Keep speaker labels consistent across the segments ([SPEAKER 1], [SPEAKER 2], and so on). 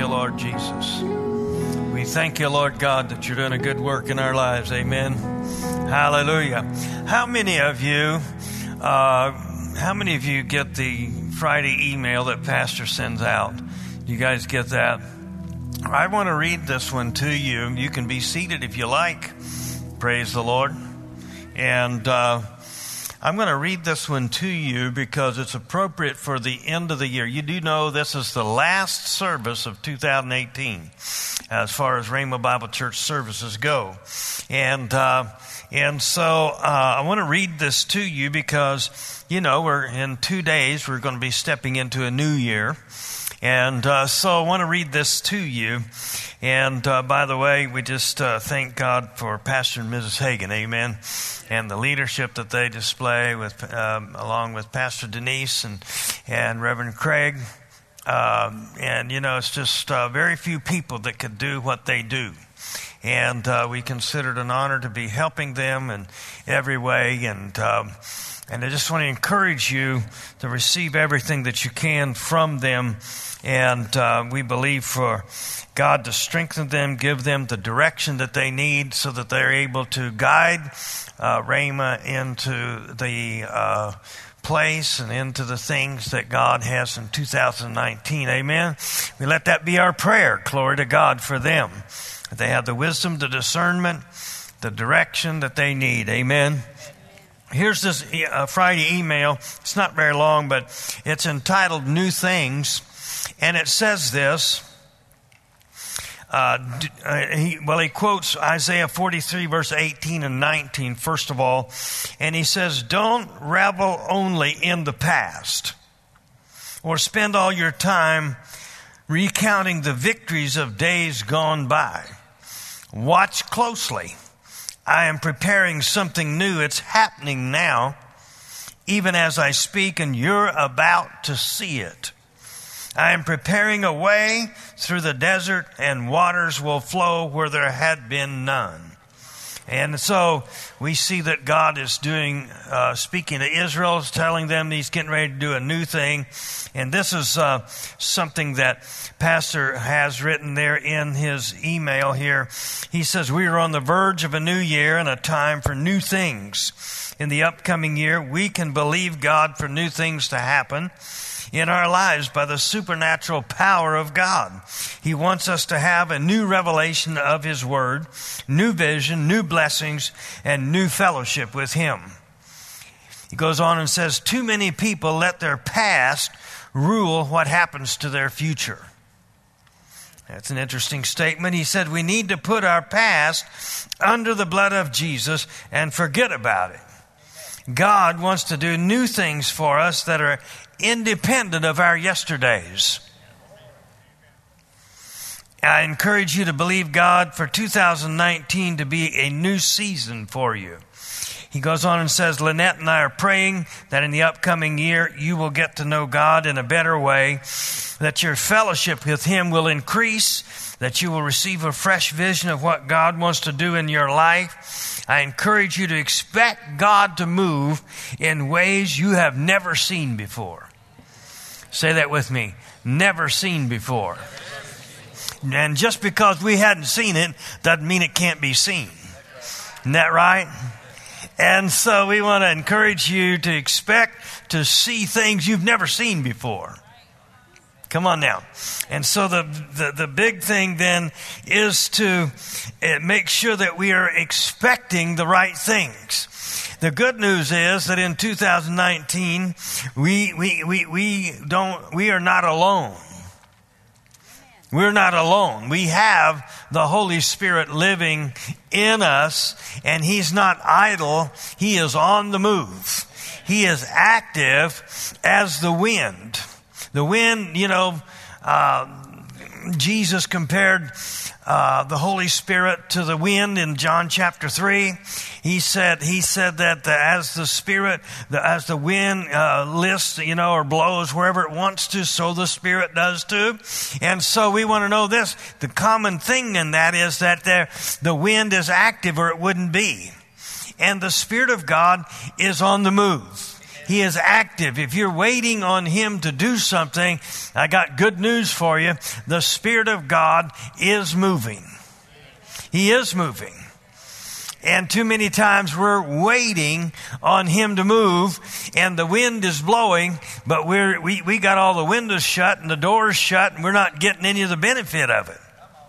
[SPEAKER 1] you, Lord Jesus. We thank you, Lord God, that you're doing a good work in our lives. Amen. Hallelujah. How many of you get the Friday email that Pastor sends out? You guys get that? I want to read this one to you. You can be seated if you like. Praise the Lord. And I'm going to read this one to you because it's appropriate for the end of the year. You do know this is the last service of 2018 as far as Rhema Bible Church services go. And so I want to read this to you because, we're in 2 days, we're going to be stepping into a new year. And so I want to read this to you. And by the way, we just thank God for Pastor and Mrs. Hagan, amen, and the leadership that they display with, along with Pastor Denise and Reverend Craig. It's just very few people that could do what they do. And we consider it an honor to be helping them in every way. And I just want to encourage you to receive everything that you can from them. And we believe for God to strengthen them, give them the direction that they need so that they're able to guide Rhema into the place and into the things that God has in 2019. Amen. We let that be our prayer. Glory to God for them. That they have the wisdom, the discernment, the direction that they need. Amen. Here's this Friday email. It's not very long, but it's entitled New Things. And it says this. He quotes Isaiah 43, verse 18 and 19, first of all. And he says, don't revel only in the past or spend all your time recounting the victories of days gone by. Watch closely. I am preparing something new. It's happening now, even as I speak, and you're about to see it. I am preparing a way through the desert, and waters will flow where there had been none. And so we see that God is doing, speaking to Israel, telling them He's getting ready to do a new thing. And this is something that Pastor has written there in his email here. He says, we are on the verge of a new year and a time for new things. In the upcoming year, we can believe God for new things to happen in our lives by the supernatural power of God. He wants us to have a new revelation of His Word, new vision, new blessings, and new fellowship with Him. He goes on and says, too many people let their past rule what happens to their future. That's an interesting statement. He said we need to put our past under the blood of Jesus and forget about it. God wants to do new things for us that are independent of our yesterdays. I encourage you to believe God for 2019 to be a new season for you. He goes on and says, Lynette and I are praying that in the upcoming year you will get to know God in a better way, that your fellowship with Him will increase, that you will receive a fresh vision of what God wants to do in your life. I encourage you to expect God to move in ways you have never seen before. Say that with me. Never seen before. And just because we hadn't seen it doesn't mean it can't be seen. Isn't that right? And so we want to encourage you to expect to see things you've never seen before. Come on now. And so the big thing then is to make sure that we are expecting the right things. The good news is that in 2019, we are not alone. We're not alone. We have the Holy Spirit living in us, and He's not idle. He is on the move. He is active as the wind. The wind, Jesus compared the Holy Spirit to the wind in John chapter 3. He said that as the Spirit, as the wind lifts, or blows wherever it wants to, so the Spirit does too. And so we want to know this. The common thing in that is that the wind is active or it wouldn't be. And the Spirit of God is on the move. He is active. If you're waiting on Him to do something, I got good news for you. The Spirit of God is moving. He is moving. And too many times we're waiting on Him to move, and the wind is blowing, but we got all the windows shut and the doors shut, and we're not getting any of the benefit of it.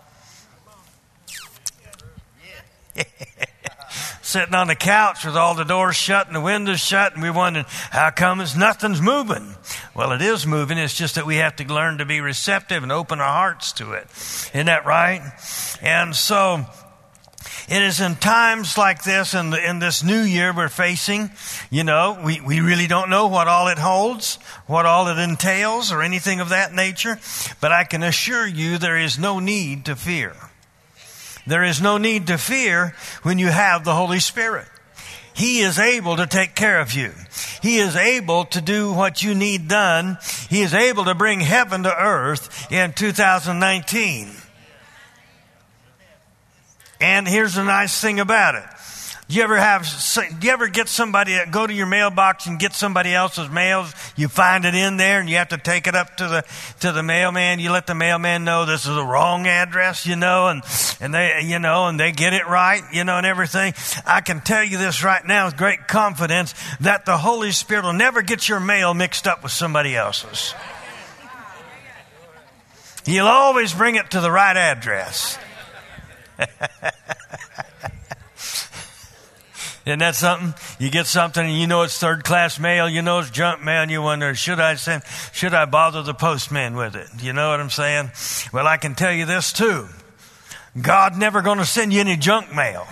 [SPEAKER 1] Sitting on the couch with all the doors shut and the windows shut, and we're wondering, how come nothing's moving? Well, it is moving. It's just that we have to learn to be receptive and open our hearts to it. Isn't that right? And so it is in times like this, in this new year we're facing, we really don't know what all it holds, what all it entails, or anything of that nature. But I can assure you there is no need to fear. There is no need to fear when you have the Holy Spirit. He is able to take care of you. He is able to do what you need done. He is able to bring heaven to earth in 2019. And here's the nice thing about it. Do you ever get somebody go to your mailbox and get somebody else's mail? You find it in there and you have to take it up to the mailman. You let the mailman know this is the wrong address, and they get it right, and everything. I can tell you this right now with great confidence that the Holy Spirit will never get your mail mixed up with somebody else's. He'll always bring it to the right address. Isn't that something? You get something and it's third class mail, it's junk mail, and you wonder, should I bother the postman with it? You know what I'm saying? Well, I can tell you this too. God never going to send you any junk mail.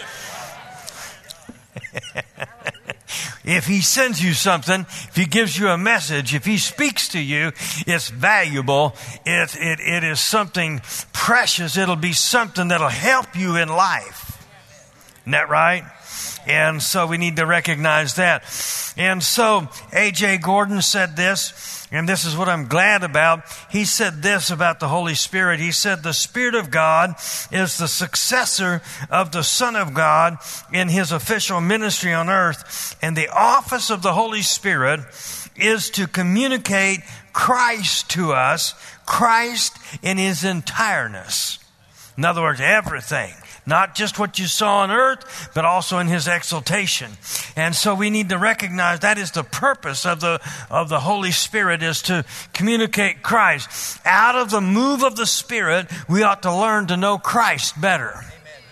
[SPEAKER 1] If He sends you something, if He gives you a message, if He speaks to you, it's valuable. It is something precious. It'll be something that'll help you in life. Isn't that right? And so we need to recognize that. And so A.J. Gordon said this, and this is what I'm glad about. He said this about the Holy Spirit. He said, the Spirit of God is the successor of the Son of God in His official ministry on earth. And the office of the Holy Spirit is to communicate Christ to us, Christ in His entireness. In other words, everything. Not just what you saw on earth, but also in His exaltation. And so we need to recognize that is the purpose of the Holy Spirit, is to communicate Christ. Out of the move of the Spirit, we ought to learn to know Christ better.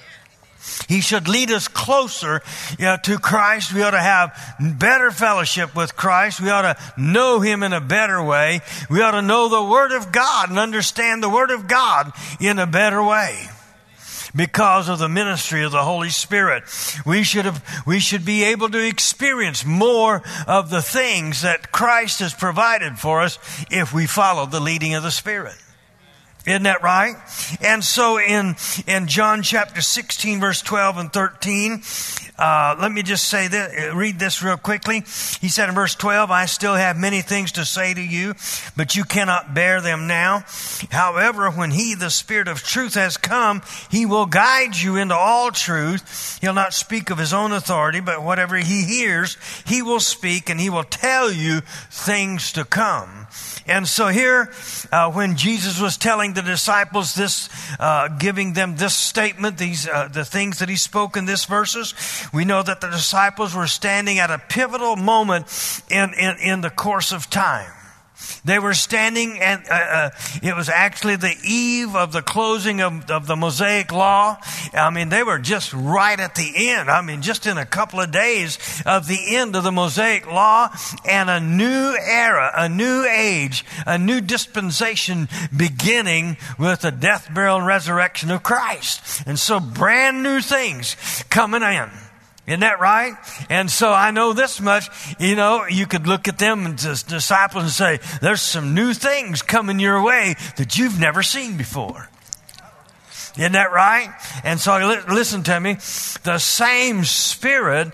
[SPEAKER 1] He should lead us closer to Christ. We ought to have better fellowship with Christ. We ought to know Him in a better way. We ought to know the Word of God and understand the Word of God in a better way. Because of the ministry of the Holy Spirit, we should be able to experience more of the things that Christ has provided for us if we follow the leading of the Spirit. Isn't that right? And so in John chapter 16, verse 12 and 13, let me just say this, read this real quickly. He said in verse 12, I still have many things to say to you, but you cannot bear them now. However, when He, the Spirit of truth, has come, He will guide you into all truth. He'll not speak of His own authority, but whatever He hears, He will speak, and He will tell you things to come. And so here, when Jesus was telling the disciples this, giving them this statement, the things that He spoke in these verses, we know that the disciples were standing at a pivotal moment in the course of time. They were standing, and it was actually the eve of the closing of the Mosaic Law. I mean, they were just right at the end. I mean, just in a couple of days of the end of the Mosaic Law, and a new era, a new age, a new dispensation beginning with the death, burial, and resurrection of Christ. And so brand new things coming in. Isn't that right? And so I know this much, you could look at them and the disciples and say, there's some new things coming your way that you've never seen before. Isn't that right? And so listen to me. The same Spirit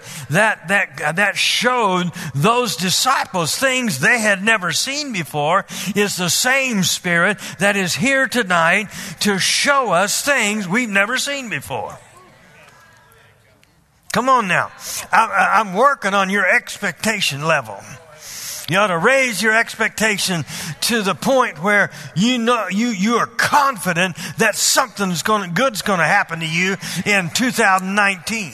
[SPEAKER 1] that showed those disciples things they had never seen before is the same Spirit that is here tonight to show us things we've never seen before. Come on now. I'm working on your expectation level. You ought to raise your expectation to the point where you know you are confident that something's good's going to happen to you in 2019.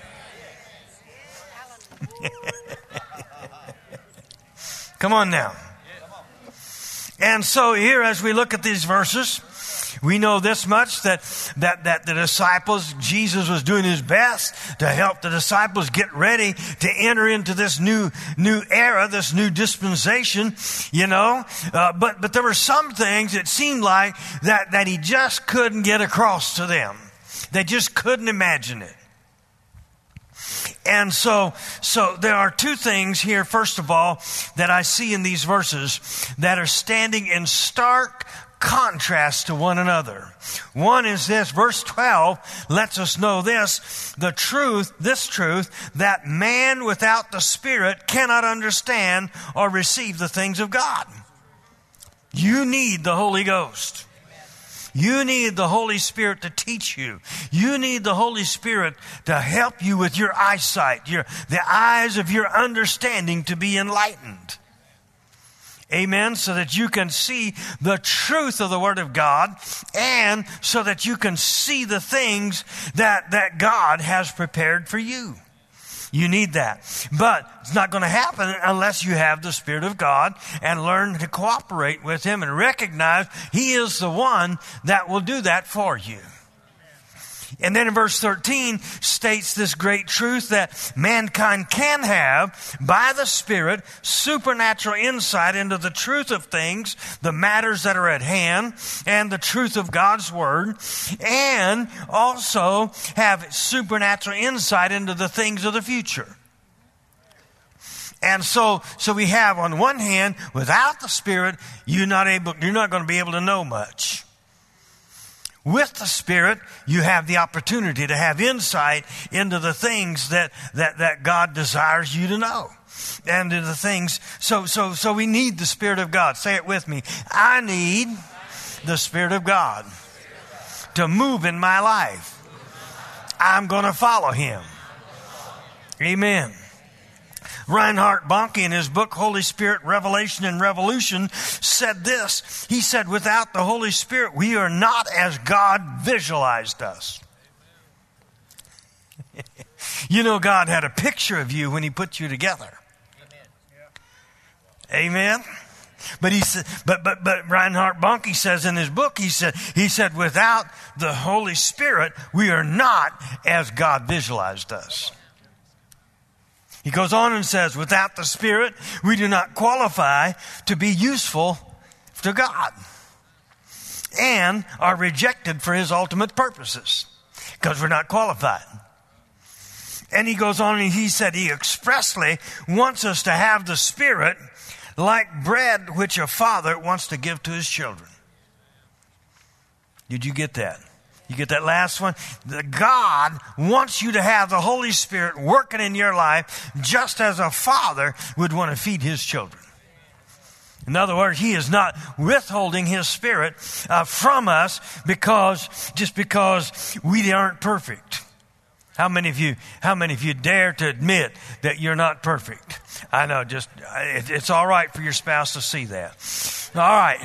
[SPEAKER 1] Come on now. And so here, as we look at these verses, we know this much, that the disciples, Jesus was doing his best to help the disciples get ready to enter into this new era, this new dispensation, but there were some things it seemed like that he just couldn't get across to them. They just couldn't imagine it. And so there are two things here, first of all, that I see in these verses that are standing in stark contrast to one another. One is this, verse 12 lets us know this truth, that man without the Spirit cannot understand or receive the things of God. You need the Holy Ghost. You need the Holy Spirit to teach you. You need the Holy Spirit to help you with your eyesight, the eyes of your understanding to be enlightened. Amen. So that you can see the truth of the Word of God, and so that you can see the things that God has prepared for you. You need that. But it's not going to happen unless you have the Spirit of God and learn to cooperate with Him and recognize He is the one that will do that for you. And then in verse 13 states this great truth that mankind can have, by the Spirit, supernatural insight into the truth of things, the matters that are at hand, and the truth of God's Word, and also have supernatural insight into the things of the future. And so we have, on one hand, without the Spirit, you're not going to be able to know much. With the Spirit, you have the opportunity to have insight into the things that God desires you to know. And to the things, so we need the Spirit of God. Say it with me. I need the Spirit of God to move in my life. I'm going to follow Him. Amen. Reinhard Bonnke, in his book, Holy Spirit, Revelation and Revolution, said this. He said, without the Holy Spirit, we are not as God visualized us. God had a picture of you when He put you together. Amen. But he said, but Reinhard Bonnke says in his book, he said, without the Holy Spirit, we are not as God visualized us. He goes on and says, without the Spirit, we do not qualify to be useful to God and are rejected for His ultimate purposes because we're not qualified. And he goes on and he said he expressly wants us to have the Spirit like bread which a father wants to give to his children. Did you get that? You get that last one? God wants you to have the Holy Spirit working in your life just as a father would want to feed his children. In other words, He is not withholding His Spirit from us because we aren't perfect. How many of you dare to admit that you're not perfect? I know, it's all right for your spouse to see that. All right.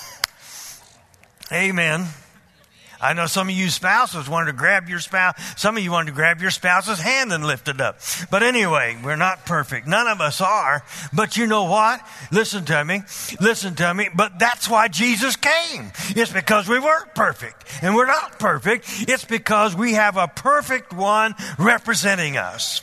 [SPEAKER 1] Amen. I know some of you spouses wanted to grab your spouse. Some of you wanted to grab your spouse's hand and lift it up. But anyway, we're not perfect. None of us are. But you know what? Listen to me. But that's why Jesus came. It's because we weren't perfect. And we're not perfect. It's because we have a perfect one representing us.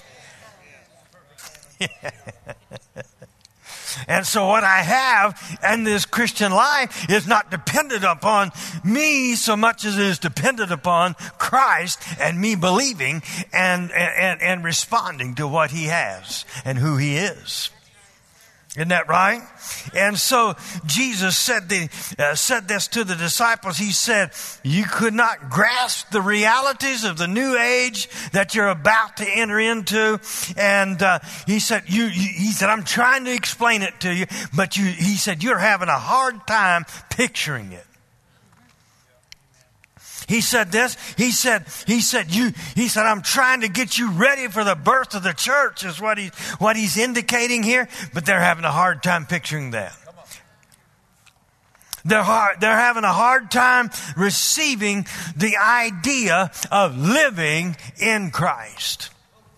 [SPEAKER 1] And so what I have in this Christian life is not dependent upon me so much as it is dependent upon Christ and me believing and responding to what He has and who He is. Isn't that right? And so Jesus said this to the disciples. He said, you could not grasp the realities of the new age that you're about to enter into. And he said, I'm trying to explain it to you, but he said, you're having a hard time picturing it. He said this. He said, I'm trying to get you ready for the birth of the church is what he's indicating here. But they're having a hard time picturing that. They're having a hard time receiving the idea of living in Christ.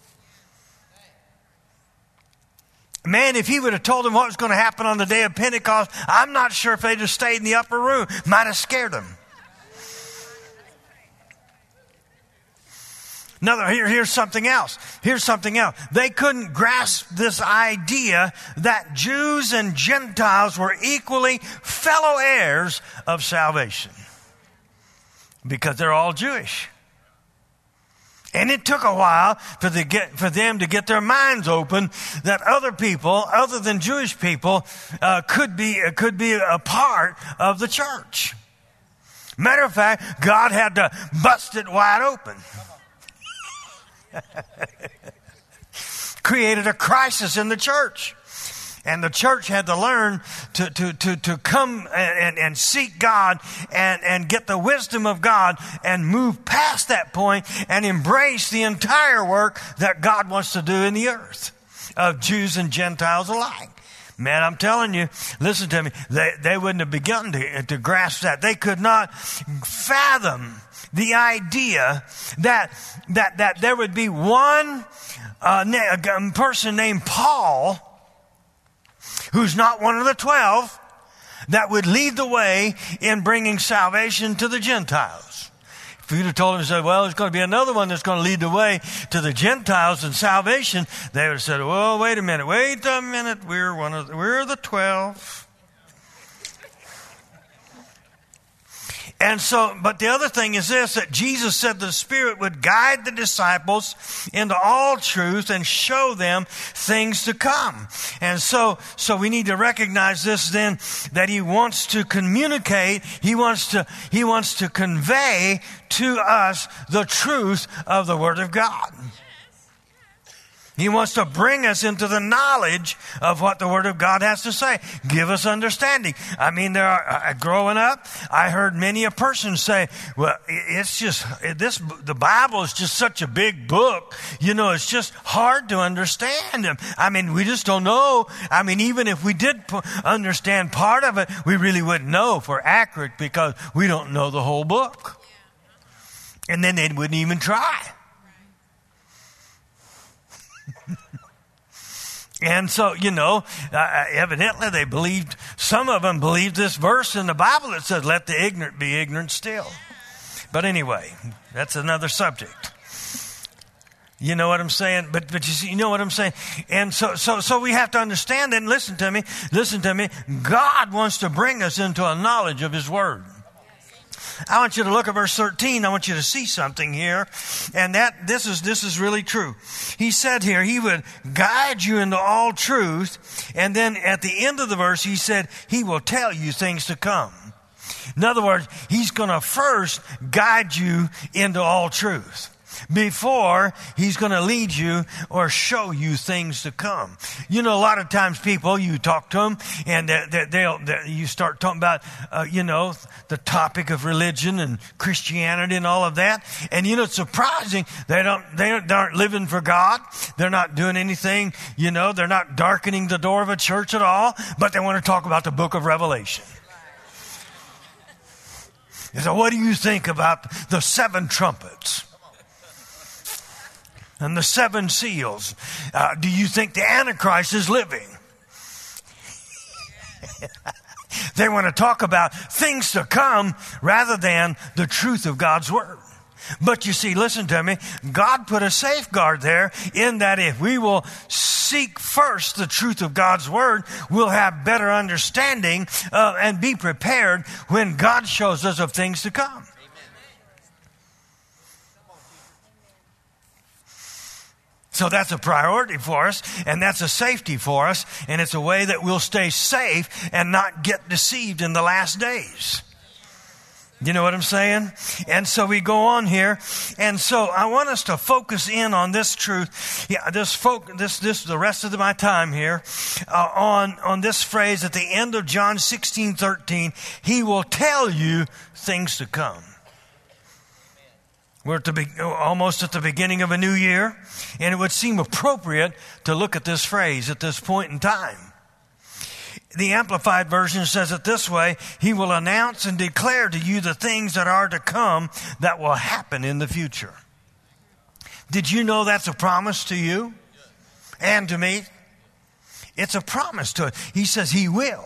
[SPEAKER 1] Man, if he would have told them what was going to happen on the day of Pentecost, I'm not sure if they'd have stayed in the upper room. Might have scared them. Here's something else. They couldn't grasp this idea that Jews and Gentiles were equally fellow heirs of salvation. Because they're all Jewish. And it took a while for them to get their minds open that other people, other than Jewish people, could be a part of the church. Matter of fact, God had to bust it wide open. Created a crisis in the church. And the church had to learn to come and seek God and get the wisdom of God and move past that point and embrace the entire work that God wants to do in the earth of Jews and Gentiles alike. Man, I'm telling you, listen to me, they wouldn't have begun to grasp that. They could not fathom the idea that there would be one person named Paul, who's not one of the 12, that would lead the way in bringing salvation to the Gentiles. If you'd have told him, said, well, there's going to be another one that's going to lead the way to the Gentiles and salvation, they would have said, well, wait a minute, we're the 12. And so, but the other thing is this, that Jesus said the Spirit would guide the disciples into all truth and show them things to come. And so we need to recognize this then, that he wants to communicate, he wants to convey to us the truth of the Word of God. He wants to bring us into the knowledge of what the Word of God has to say. Give us understanding. I mean, growing up, I heard many a person say, well, the Bible is just such a big book. You know, it's just hard to understand. I mean, we just don't know. I mean, even if we did understand part of it, we really wouldn't know if we're accurate because we don't know the whole book. And then they wouldn't even try. And so, evidently some of them believed this verse in the Bible that says, let the ignorant be ignorant still. But anyway, that's another subject. You know what I'm saying? But you see, you know what I'm saying? And so we have to understand and listen to me. God wants to bring us into a knowledge of His Word. I want you to look at verse 13. I want you to see something here. And this is really true. He said here, He would guide you into all truth. And then at the end of the verse, He said, He will tell you things to come. In other words, He's going to first guide you into all truth before He's going to lead you or show you things to come. You know, a lot of times people, you talk to them and you start talking about, the topic of religion and Christianity and all of that. And it's surprising. They aren't living for God. They're not doing anything, they're not darkening the door of a church at all, but they want to talk about the book of Revelation. So what do you think about the 7 trumpets? And the 7 seals. Do you think the Antichrist is living? They want to talk about things to come rather than the truth of God's Word. But you see, listen to me, God put a safeguard there in that if we will seek first the truth of God's Word, we'll have better understanding and be prepared when God shows us of things to come. So that's a priority for us, and that's a safety for us, and it's a way that we'll stay safe and not get deceived in the last days. You know what I'm saying? And so we go on here, and so I want us to focus in on this truth. Yeah, this the rest of my time here on this phrase at the end of John 16:13. He will tell you things to come. We're almost at the beginning of a new year, and it would seem appropriate to look at this phrase at this point in time. The Amplified Version says it this way: He will announce and declare to you the things that are to come that will happen in the future. Did you know that's a promise to you and to me? It's a promise to us. He says He will.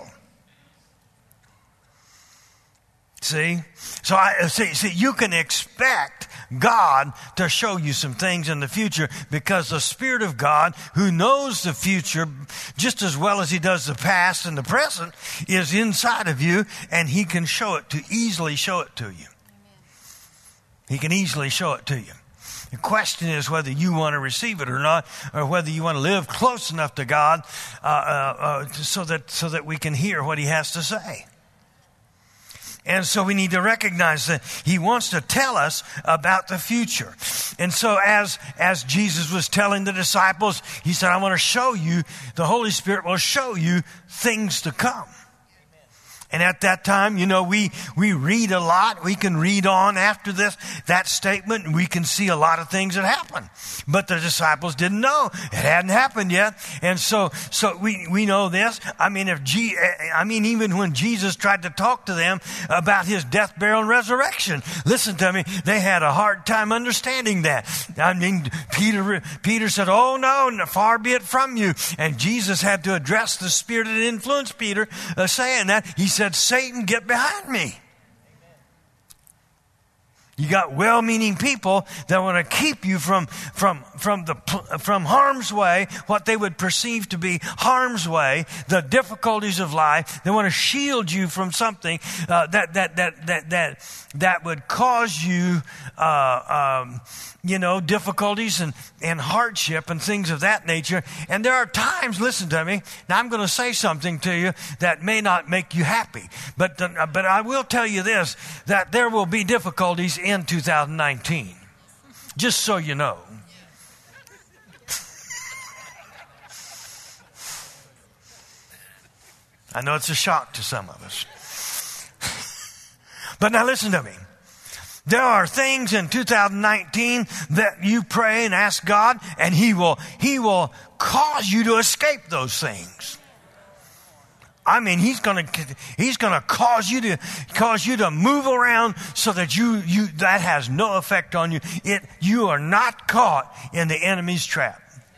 [SPEAKER 1] See? So see, you can expect God to show you some things in the future, because the Spirit of God, who knows the future just as well as He does the past and the present, is inside of you, and He can easily show it to you. He can easily show it to you. The question is whether you want to receive it or not, or whether you want to live close enough to God so that we can hear what He has to say. And so we need to recognize that He wants to tell us about the future. And so as Jesus was telling the disciples, He said, I want to show you, the Holy Spirit will show you things to come. And at that time, we read a lot. We can read on after that statement, and we can see a lot of things that happen. But the disciples didn't know. It hadn't happened yet. And so we know this. Even when Jesus tried to talk to them about His death, burial, and resurrection, listen to me, they had a hard time understanding that. Peter said, oh no, far be it from you. And Jesus had to address the spirit that influenced Peter, saying that. He said, Satan, get behind me. You got well-meaning people that want to keep you from harm's way, what they would perceive to be harm's way, the difficulties of life. They want to shield you from something that would cause you, difficulties and hardship and things of that nature. And there are times, listen to me, now I'm going to say something to you that may not make you happy, but I will tell you this, that there will be difficulties in 2019. Just so you know. I know it's a shock to some of us. But now listen to me. There are things in 2019 that you pray and ask God, and He will cause you to escape those things. I mean, He's going to cause you to move around so that that has no effect on you. You are not caught in the enemy's trap.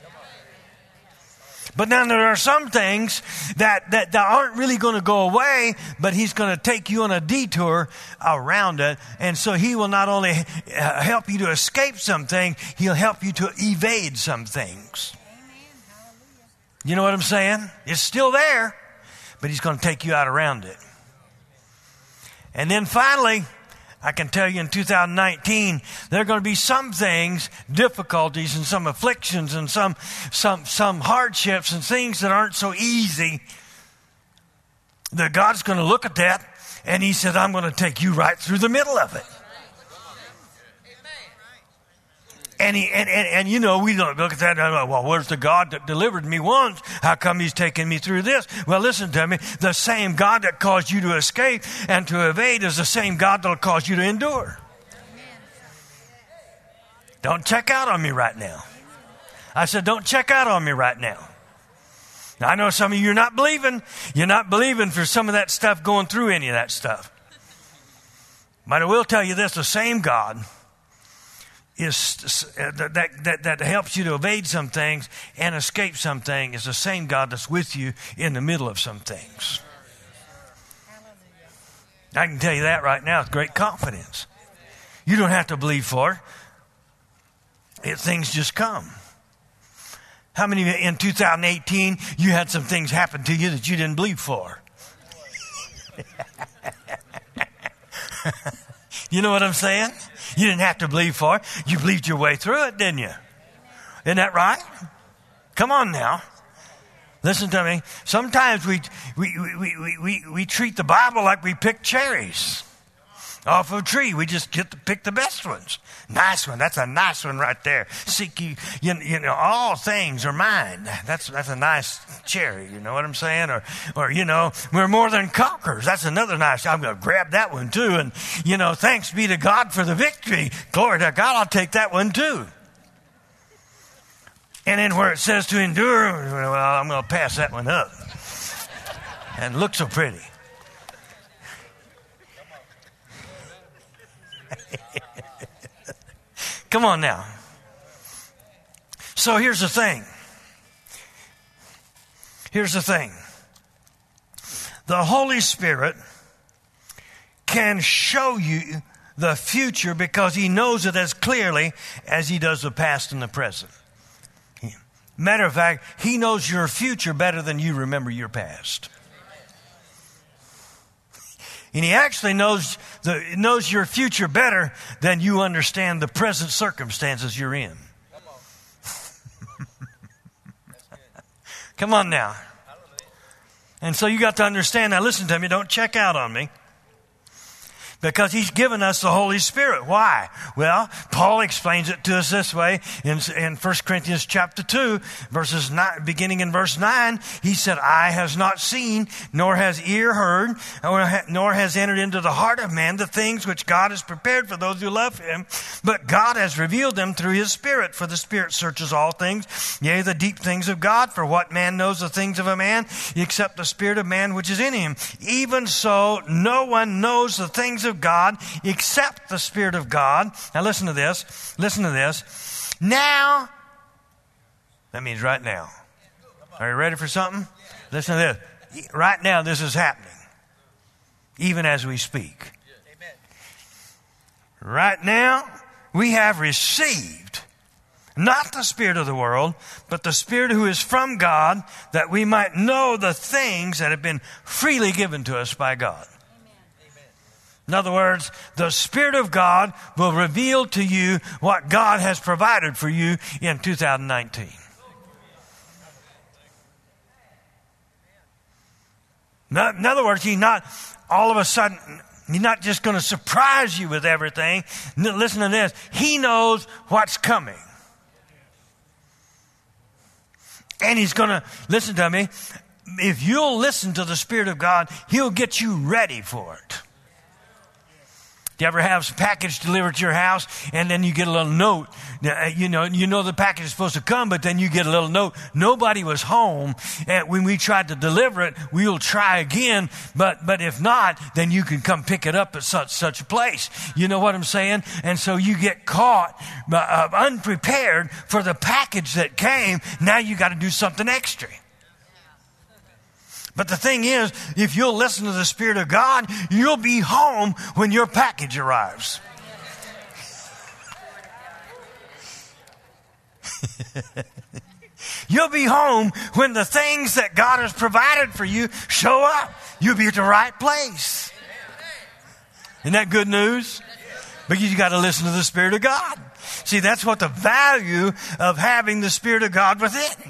[SPEAKER 1] But now there are some things that aren't really going to go away, but He's going to take you on a detour around it. And so He will not only help you to escape some things, He'll help you to evade some things. You know what I'm saying? It's still there, but He's going to take you out around it. And then finally, I can tell you in 2019, there are going to be some things, difficulties and some afflictions and some hardships and things that aren't so easy, that God's going to look at that, and He said, I'm going to take you right through the middle of it. And we don't look at that and well, where's the God that delivered me once? How come He's taking me through this? Well, listen to me. The same God that caused you to escape and to evade is the same God that will cause you to endure. Don't check out on me right now. I said, don't check out on me right now. Now, I know some of you are not believing. You're not believing for some of that stuff going through any of that stuff. But I will tell you this, the same God is that helps you to evade some things and escape some things is the same God that's with you in the middle of some things. I can tell you that right now with great confidence. You don't have to believe for it. Things just come. How many in 2018 you had some things happen to you that you didn't believe for? You know what I'm saying? You didn't have to believe for it. You believed your way through it, didn't you? Isn't that right? Come on now. Listen to me. Sometimes we treat the Bible like we pick cherries. off of a tree. We just get to pick the best ones. Nice one. That's a nice one right there. Seek you know, all things are mine. That's a nice cherry. You know what I'm saying? Or, you know, we're more than conquerors. That's another nice, I'm going to grab that one too. And, you know, thanks be to God for the victory. Glory to God, I'll take that one too. And then where it says to endure, well, I'm going to pass that one up. And look so pretty. Come on now. So here's the thing. Here's the thing. The Holy Spirit can show you the future because He knows it as clearly as He does the past and the present. Matter of fact, He knows your future better than you remember your past. And He actually knows your future better than you understand the present circumstances you're in. Come on now. And so you got to understand. Now listen to me. Don't check out on me. Because He's given us the Holy Spirit. Why? Well, Paul explains it to us this way in 1 Corinthians chapter 2, beginning in verse 9. He said, eye has not seen, nor has ear heard, nor has entered into the heart of man the things which God has prepared for those who love Him. But God has revealed them through His Spirit. For the Spirit searches all things, yea, the deep things of God. For what man knows the things of a man, except the spirit of man which is in him? Even so, no one knows the things of God except the Spirit of God. Now listen to this. Listen to this. Now, that means right now. Are you ready for something? Listen to this. Right now this is happening. Even as we speak. Right now we have received not the spirit of the world, but the Spirit who is from God, that we might know the things that have been freely given to us by God. In other words, the Spirit of God will reveal to you what God has provided for you in 2019. In other words, He's not all of a sudden, He's not just going to surprise you with everything. Listen to this. He knows what's coming. And He's going to, listen to me, if you'll listen to the Spirit of God, He'll get you ready for it. Do you ever have a package delivered to your house and then you get a little note? You know the package is supposed to come, but then you get a little note. Nobody was home and when we tried to deliver it. We'll try again, but if not, then you can come pick it up at such a place. You know what I'm saying? And so you get caught unprepared for the package that came. Now you got to do something extra. But the thing is, if you'll listen to the Spirit of God, you'll be home when your package arrives. You'll be home when the things that God has provided for you show up. You'll be at the right place. Isn't that good news? But you got to listen to the Spirit of God. See, that's what the value of having the Spirit of God within.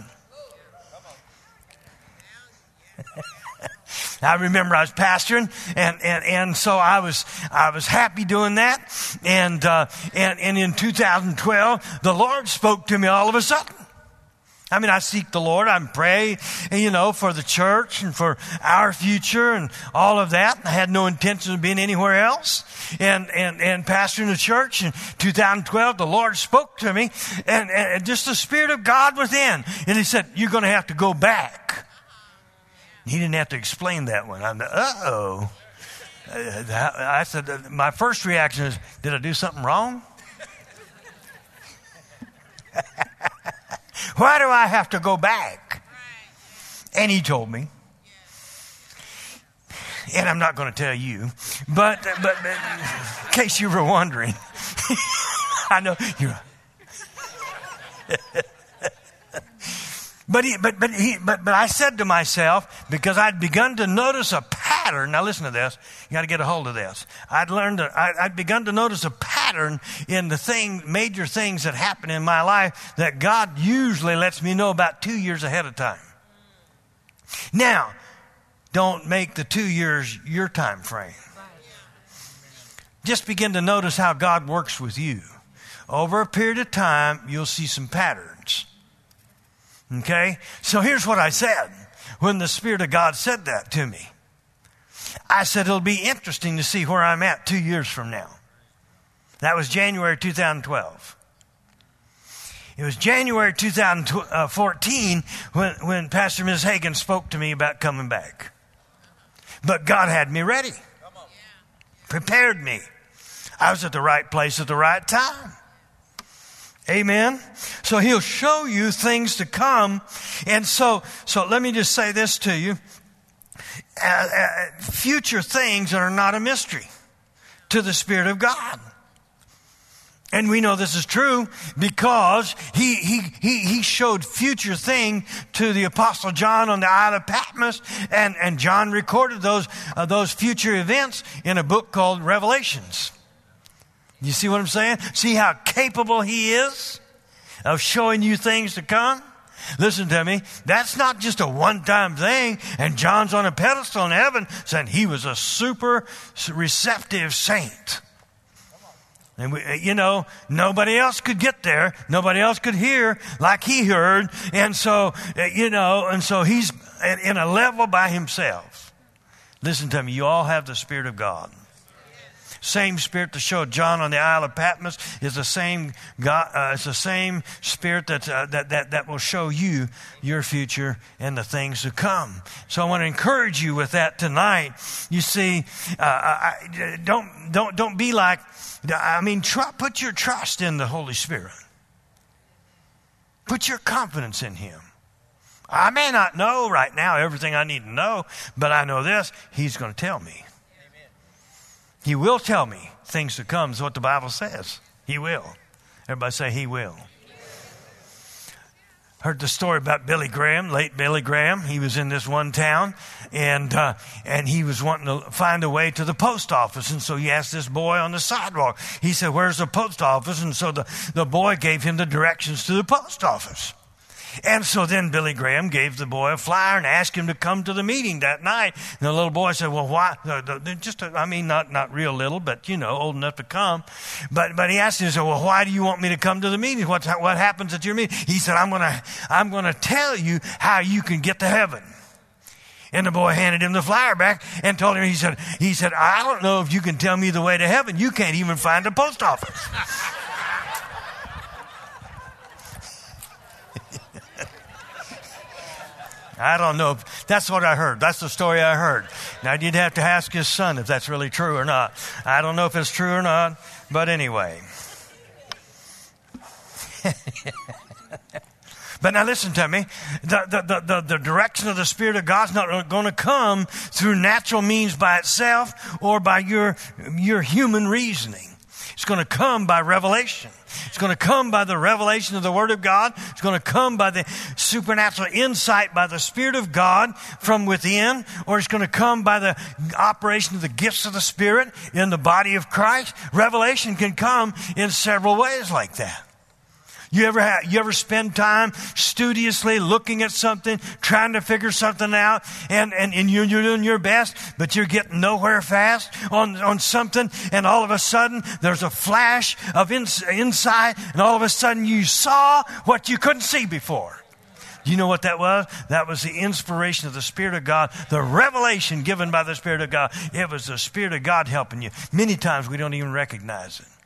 [SPEAKER 1] I remember I was pastoring, and so I was happy doing that. And in 2012, the Lord spoke to me all of a sudden. I mean, I seek the Lord. I pray, for the church and for our future and all of that. I had no intention of being anywhere else. And pastoring the church in 2012, the Lord spoke to me and just the Spirit of God within. And He said, you're going to have to go back. He didn't have to explain that one. I'm uh-oh. I said, my first reaction is, did I do something wrong? Why do I have to go back? And He told me. And I'm not going to tell you, but in case you were wondering, I know you're. But I said to myself, because I'd begun to notice a pattern. Now listen to this. You got to get a hold of this. I'd begun to notice a pattern in the major things that happen in my life that God usually lets me know about 2 years ahead of time. Now, don't make the 2 years your time frame. just begin to notice how God works with you. Over a period of time, you'll see some patterns. Okay? So here's what I said when the Spirit of God said that to me. I said, it'll be interesting to see where I'm at 2 years from now. That was January 2012. It was January 2014 when Pastor Ms. Hagan spoke to me about coming back. But God had me ready. Prepared me. I was at the right place at the right time. Amen. So He'll show you things to come. And so let me just say this to you. Future things are not a mystery to the Spirit of God. And we know this is true because he showed future thing to the Apostle John on the Isle of Patmos, and John recorded those future events in a book called Revelations. You see what I'm saying? See how capable He is of showing you things to come? Listen to me. That's not just a one-time thing, and John's on a pedestal in heaven saying he was a super receptive saint. And nobody else could get there. Nobody else could hear like he heard. And so he's in a level by himself. Listen to me. You all have the Spirit of God. Same Spirit that showed John on the Isle of Patmos is the same God. It's the same Spirit that will show you your future and the things to come. So I want to encourage you with that tonight. You see, don't be like. Put your trust in the Holy Spirit. Put your confidence in Him. I may not know right now everything I need to know, but I know this: He's going to tell me. Amen. He will tell me things to come is what the Bible says. He will. Everybody say He will. Heard the story about Billy Graham, late Billy Graham. He was in this one town, and he was wanting to find a way to the post office. And so he asked this boy on the sidewalk. He said, "Where's the post office?" And so the boy gave him the directions to the post office. And so then Billy Graham gave the boy a flyer and asked him to come to the meeting that night. And the little boy said, "Well, why?" Not real little, but old enough to come. But he asked him, he said, "Well, why do you want me to come to the meeting? What happens at your meeting?" He said, I'm gonna tell you how you can get to heaven." And the boy handed him the flyer back and told him, he said, "I don't know if you can tell me the way to heaven. You can't even find a post office." I don't know. That's what I heard. That's the story I heard. Now, you'd have to ask his son if that's really true or not. I don't know if it's true or not, but anyway. But now listen to me. The direction of the Spirit of God's not going to come through natural means by itself or by your human reasoning. It's going to come by revelation. It's going to come by the revelation of the Word of God. It's going to come by the supernatural insight by the Spirit of God from within, or it's going to come by the operation of the gifts of the Spirit in the body of Christ. Revelation can come in several ways like that. You ever spend time studiously looking at something, trying to figure something out, and you're doing your best, but you're getting nowhere fast on something, and all of a sudden there's a flash of insight, and all of a sudden you saw what you couldn't see before. Do you know what that was? That was the inspiration of the Spirit of God, the revelation given by the Spirit of God. It was the Spirit of God helping you. Many times we don't even recognize it.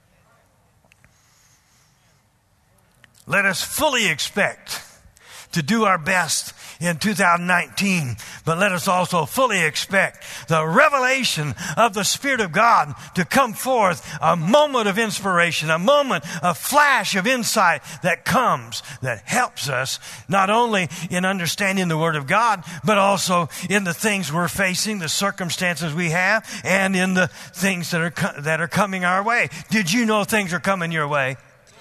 [SPEAKER 1] Let us fully expect to do our best in 2019, but let us also fully expect the revelation of the Spirit of God to come forth, a moment of inspiration, a moment, a flash of insight that comes, that helps us not only in understanding the Word of God, but also in the things we're facing, the circumstances we have, and in the things that are coming our way. Did you know things are coming your way?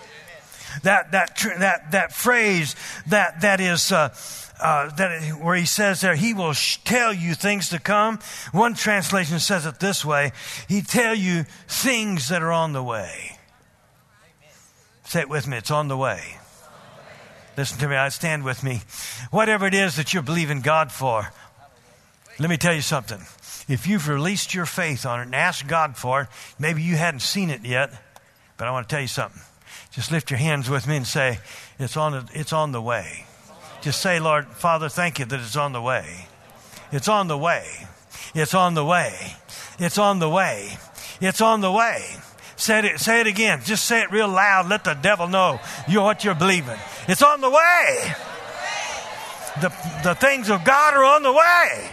[SPEAKER 1] That phrase that is where he says there, he will tell you things to come. One translation says it this way: he tell you things that are on the way. Say it with me. It's on the way. Listen to me. Stand with me. Whatever it is that you're believing God for, let me tell you something. If you've released your faith on it and asked God for it, maybe you hadn't seen it yet, but I want to tell you something. Just lift your hands with me and say, it's on the way. Just say, Lord, Father, thank you that it's on the way. It's on the way. It's on the way. It's on the way. It's on the way. Say it again. Just say it real loud. Let the devil know what you're believing. It's on the way. The things of God are on the way.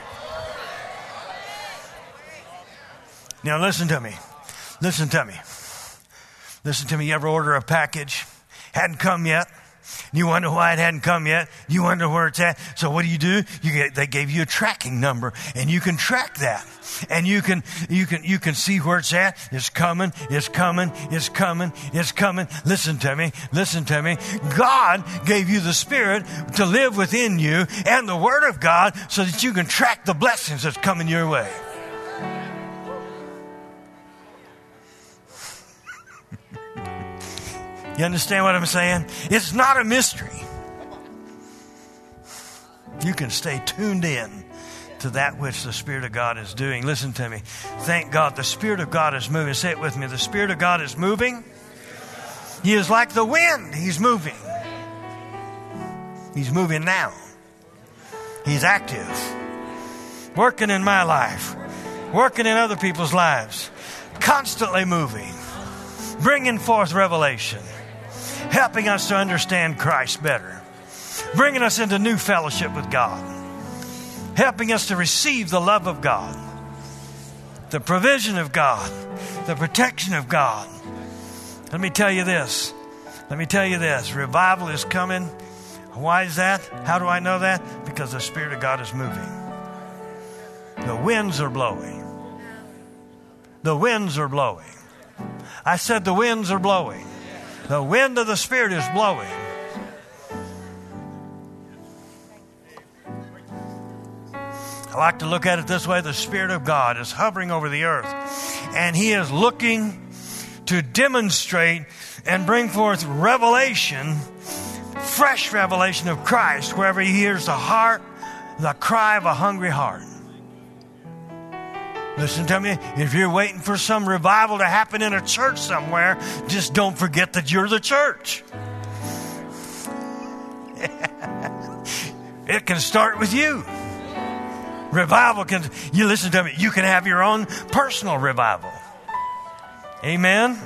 [SPEAKER 1] Now listen to me. Listen to me. Listen to me. You ever order a package? Hadn't come yet. You wonder why it hadn't come yet. You wonder where it's at. So what do? They gave you a tracking number, and you can track that. And you can see where it's at. It's coming. It's coming. It's coming. It's coming. Listen to me. Listen to me. God gave you the Spirit to live within you and the Word of God so that you can track the blessings that's coming your way. You understand what I'm saying? It's not a mystery. You can stay tuned in to that which the Spirit of God is doing. Listen to me. Thank God the Spirit of God is moving. Say it with me. The Spirit of God is moving. He is like the wind. He's moving. He's moving now. He's active. Working in my life. Working in other people's lives. Constantly moving. Bringing forth revelation. Helping us to understand Christ better. Bringing us into new fellowship with God. Helping us to receive the love of God. The provision of God. The protection of God. Let me tell you this. Revival is coming. Why is that? How do I know that? Because the Spirit of God is moving. The winds are blowing. The winds are blowing. I said the winds are blowing. The wind of the Spirit is blowing. I like to look at it this way. The Spirit of God is hovering over the earth, and He is looking to demonstrate and bring forth revelation, fresh revelation of Christ, wherever He hears the cry of a hungry heart. Listen to me. If you're waiting for some revival to happen in a church somewhere, just don't forget that you're the church. It can start with you. You listen to me, you can have your own personal revival. Amen?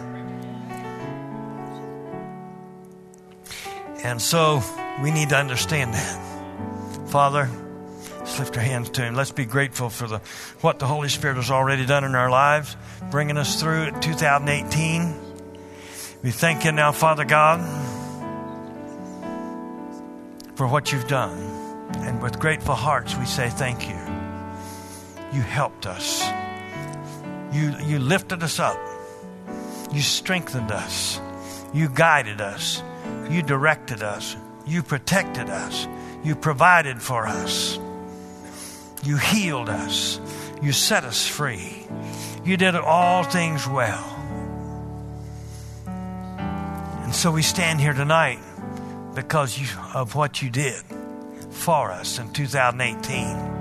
[SPEAKER 1] And so we need to understand that. Father, let's lift our hands to Him. Let's be grateful for what the Holy Spirit has already done in our lives, bringing us through it 2018. We thank You now, Father God, for what You've done. And with grateful hearts, we say thank You. You helped us. You lifted us up. You strengthened us. You guided us. You directed us. You protected us. You provided for us. You healed us. You set us free. You did all things well. And so we stand here tonight because of what You did for us in 2018.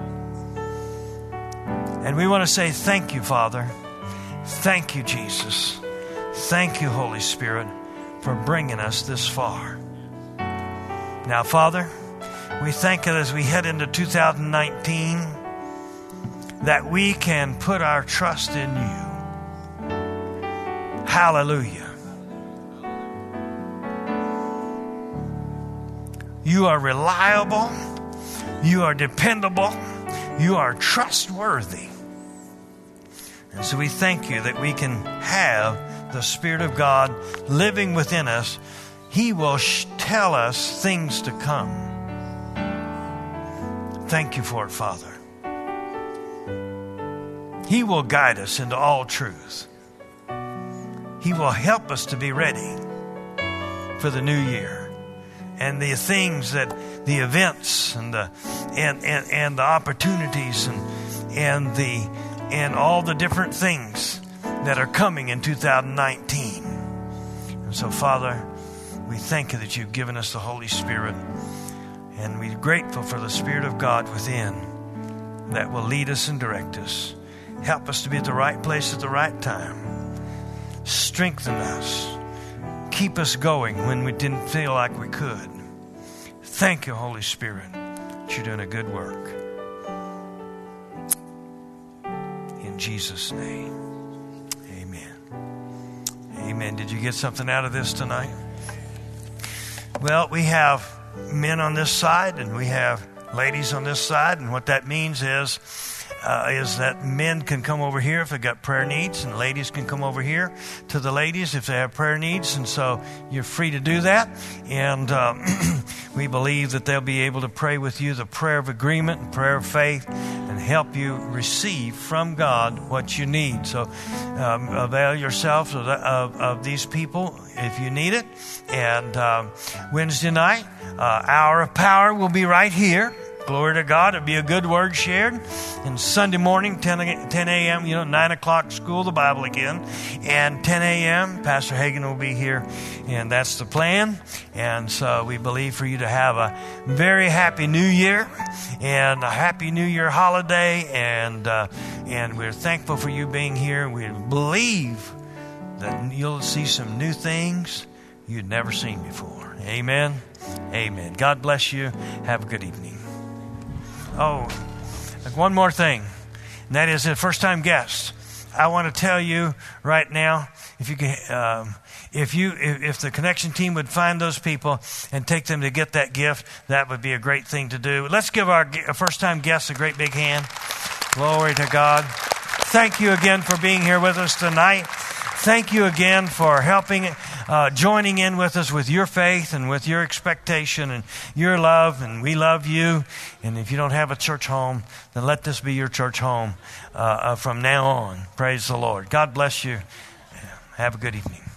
[SPEAKER 1] And we want to say thank You, Father. Thank You, Jesus. Thank You, Holy Spirit, for bringing us this far. Now, Father, we thank You as we head into 2019 that we can put our trust in You. Hallelujah. You are reliable. You are dependable. You are trustworthy. And so we thank You that we can have the Spirit of God living within us. He will tell us things to come. Thank You for it, Father. He will guide us into all truth. He will help us to be ready for the new year. And the things the events and the opportunities and all the different things that are coming in 2019. And so, Father, we thank You that You've given us the Holy Spirit, and we're grateful for the Spirit of God within that will lead us and direct us Help us to be at the right place at the right time. Strengthen us. Keep us going when we didn't feel like we could. Thank you, Holy Spirit, that you're doing a good work. In Jesus' name, amen. Amen. Did you get something out of this tonight? Well, we have men on this side and we have ladies on this side, and what that means is that men can come over here if they've got prayer needs, and ladies can come over here to the ladies if they have prayer needs, and so you're free to do that. And we believe that they'll be able to pray with you the prayer of agreement and prayer of faith and help you receive from God what you need. So avail yourself of these people if you need it. And Wednesday night, Hour of Power will be right here. Glory to God. It'll be a good word shared. And Sunday morning, 10 a.m., 9 o'clock, school the Bible again. And 10 a.m., Pastor Hagin will be here. And that's the plan. And so we believe for you to have a very happy New Year and a happy New Year holiday. And we're thankful for you being here. We believe that you'll see some new things you'd never seen before. Amen. Amen. God bless you. Have a good evening. Oh, one more thing, and that is a first-time guest. I want to tell you right now, if the connection team would find those people and take them to get that gift, that would be a great thing to do. Let's give our first-time guests a great big hand. Glory to God. Thank you again for being here with us tonight. Thank you again for joining in with us with your faith and with your expectation and your love, and we love you. And if you don't have a church home, then let this be your church home from now on. Praise the Lord. God bless you. Have a good evening.